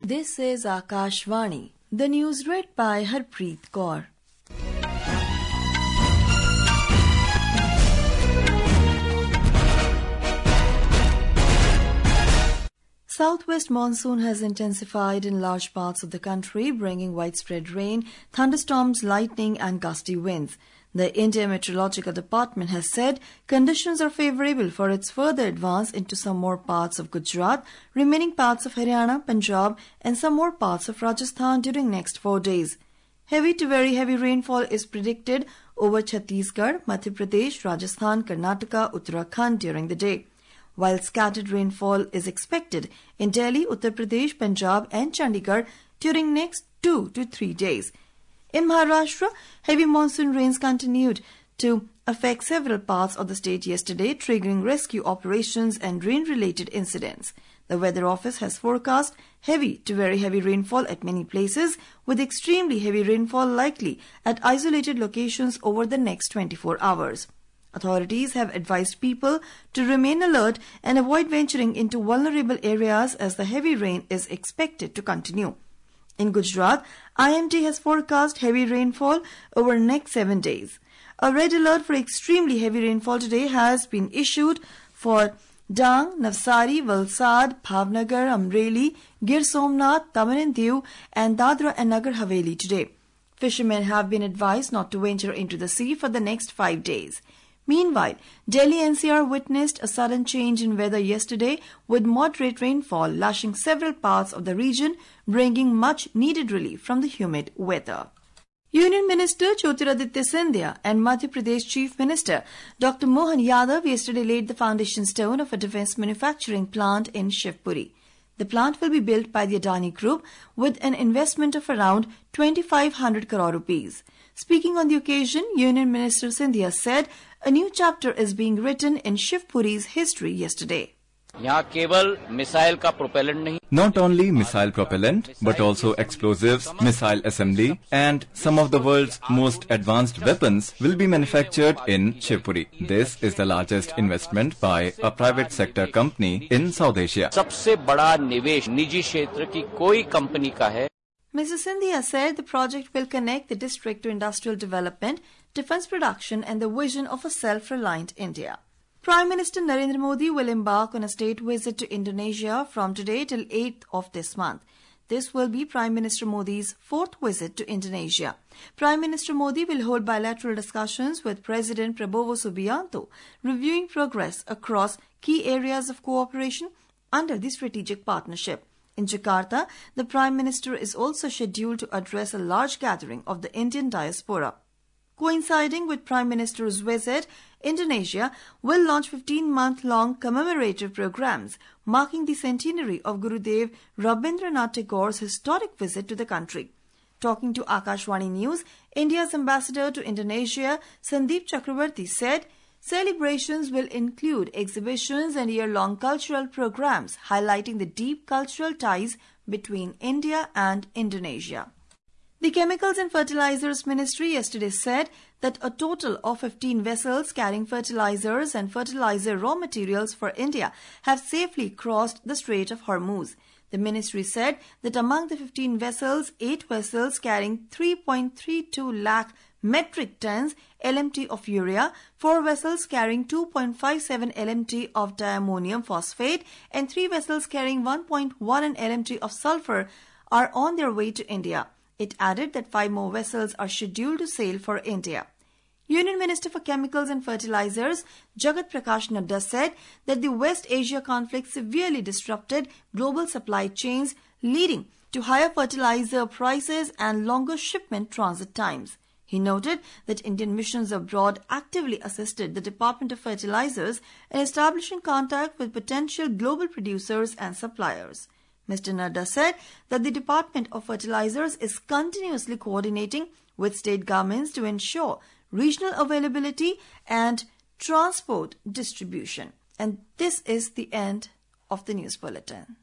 This is Akashvani. The news read by Harpreet Kaur. Southwest monsoon has intensified in large parts of the country, bringing widespread rain, thunderstorms, lightning and gusty winds. The India Meteorological Department has said conditions are favourable for its further advance into some more parts of Gujarat, remaining parts of Haryana, Punjab and some more parts of Rajasthan during next 4 days. Heavy to very heavy rainfall is predicted over Chhattisgarh, Madhya Pradesh, Rajasthan, Karnataka, Uttarakhand during the day, while scattered rainfall is expected in Delhi, Uttar Pradesh, Punjab and Chandigarh during next 2 to 3 days. In Maharashtra, heavy monsoon rains continued to affect several parts of the state yesterday, triggering rescue operations and rain-related incidents. The Weather Office has forecast heavy to very heavy rainfall at many places, with extremely heavy rainfall likely at isolated locations over the next 24 hours. Authorities have advised people to remain alert and avoid venturing into vulnerable areas as the heavy rain is expected to continue. In Gujarat, IMD has forecast heavy rainfall over next 7 days. A red alert for extremely heavy rainfall today has been issued for Dang, Navsari, Valsad, Bhavnagar, Amreli, Gir Somnath, Daman and Diu and Dadra and Nagar Haveli today. Fishermen have been advised not to venture into the sea for the next 5 days. Meanwhile, Delhi NCR witnessed a sudden change in weather yesterday with moderate rainfall lashing several parts of the region, bringing much needed relief from the humid weather. Union Minister Jyotiraditya Scindia and Madhya Pradesh Chief Minister Dr. Mohan Yadav yesterday laid the foundation stone of a defence manufacturing plant in Shivpuri. The plant will be built by the Adani Group with an investment of around 2,500 crore rupees. Speaking on the occasion, Union Minister Scindia said a new chapter is being written in Shivpuri's history yesterday. Not only missile propellant, but also explosives, missile assembly, and some of the world's most advanced weapons will be manufactured in Shivpuri. This is the largest investment by a private sector company in South Asia. Mr. Scindia said the project will connect the district to industrial development, defence production and the vision of a self-reliant India. Prime Minister Narendra Modi will embark on a state visit to Indonesia from today till 8th of this month. This will be Prime Minister Modi's 4th visit to Indonesia. Prime Minister Modi will hold bilateral discussions with President Prabowo Subianto, reviewing progress across key areas of cooperation under the strategic partnership. In Jakarta, the Prime Minister is also scheduled to address a large gathering of the Indian diaspora. Coinciding with Prime Minister's visit, Indonesia will launch 15-month-long commemorative programs marking the centenary of Gurudev Rabindranath Tagore's historic visit to the country. Talking to Akashvani News, India's ambassador to Indonesia, Sandeep Chakravarti, said celebrations will include exhibitions and year-long cultural programs highlighting the deep cultural ties between India and Indonesia. The Chemicals and Fertilizers Ministry yesterday said that a total of 15 vessels carrying fertilizers and fertilizer raw materials for India have safely crossed the Strait of Hormuz. The ministry said that among the 15 vessels, 8 vessels carrying 3.32 lakh metric tons LMT of urea, 4 vessels carrying 2.57 LMT of diammonium phosphate, and 3 vessels carrying 1.1 LMT of sulfur are on their way to India. It added that 5 more vessels are scheduled to sail for India. Union Minister for Chemicals and Fertilizers Jagat Prakash Nadda said that the West Asia conflict severely disrupted global supply chains, leading to higher fertilizer prices and longer shipment transit times. He noted that Indian missions abroad actively assisted the Department of Fertilizers in establishing contact with potential global producers and suppliers. Mr. Nadda said that the Department of Fertilizers is continuously coordinating with state governments to ensure regional availability and transport distribution. And this is the end of the news bulletin.